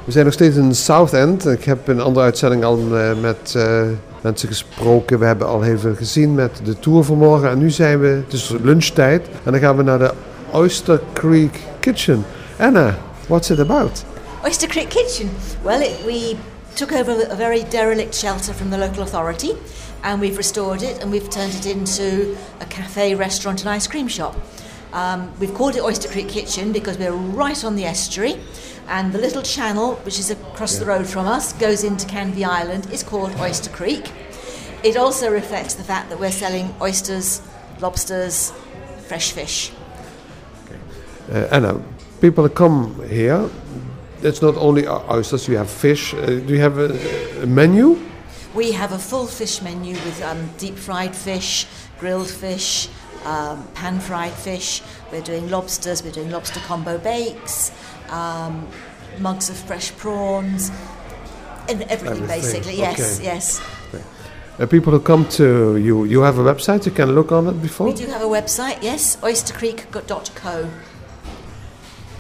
We zijn nog steeds in Southend. Ik heb in een andere uitzending al met mensen gesproken. We hebben al heel veel gezien met de tour vanmorgen. En nu zijn we, het is lunchtijd. En dan gaan we naar de Oyster Creek Kitchen. Anna, what's it about? Oyster Creek Kitchen. Well, we took over a very derelict shelter from the local authority. And we've restored it and we've turned it into a cafe, restaurant and ice cream shop. We've called it Oyster Creek Kitchen because we're right on the estuary, and the little channel, which is across the road from us, goes into Canvey Island, is called Oyster Creek. It also reflects the fact that we're selling oysters, lobsters, fresh fish. Anna, people come here, it's not only oysters, you have fish. Do you have a menu? We have a full fish menu with deep fried fish, grilled fish, pan-fried fish. We're doing lobsters, we're doing lobster combo bakes, mugs of fresh prawns, and everything basically. Yes, okay. Yes. Okay. People who come to you have a website, you can look on it before? We do have a website, yes, oystercreek.co.